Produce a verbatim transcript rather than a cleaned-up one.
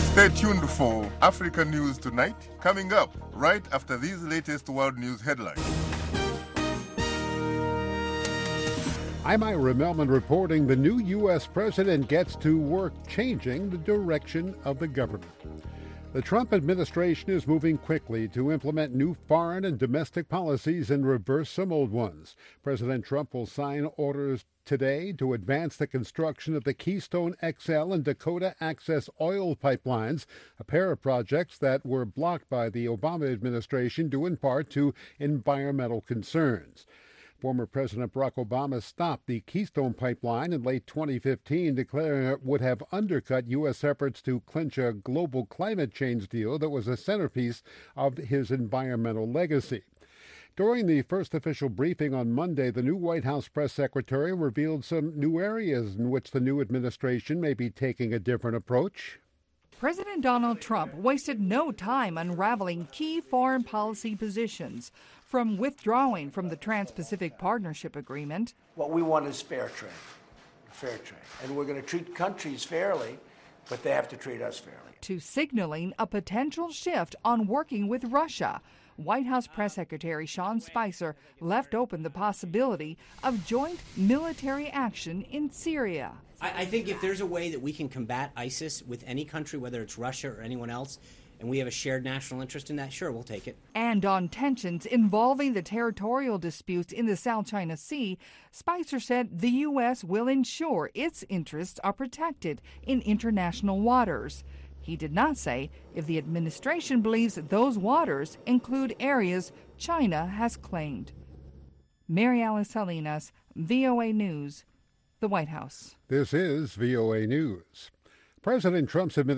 Stay tuned for Africa News Tonight, coming up right after these latest world news headlines. I'm Ira Melman reporting the new U S president gets to work changing the direction of the government. The Trump administration is moving quickly to implement new foreign and domestic policies and reverse some old ones. President Trump will sign orders today to advance the construction of the Keystone X L and Dakota Access oil pipelines, a pair of projects that were blocked by the Obama administration due in part to environmental concerns. Former President Barack Obama stopped the Keystone Pipeline in late twenty fifteen, declaring it would have undercut U S efforts to clinch a global climate change deal that was a centerpiece of his environmental legacy. During the first official briefing on Monday, the new White House press secretary revealed some new areas in which the new administration may be taking a different approach. President Donald Trump wasted no time unraveling key foreign policy positions, from withdrawing from the Trans-Pacific Partnership Agreement. What we want is fair trade, fair trade. And we're going to treat countries fairly, but they have to treat us fairly. To signaling a potential shift on working with Russia. White House Press Secretary Sean Spicer left open the possibility of joint military action in Syria. I, I think if there's a way that we can combat ISIS with any country, whether it's Russia or anyone else, and we have a shared national interest in that, sure, we'll take it. And on tensions involving the territorial disputes in the South China Sea, Spicer said the U S will ensure its interests are protected in international waters. He did not say if the administration believes that those waters include areas China has claimed. Mary Alice Salinas, V O A News, the White House. This is V O A News. President Trump's administration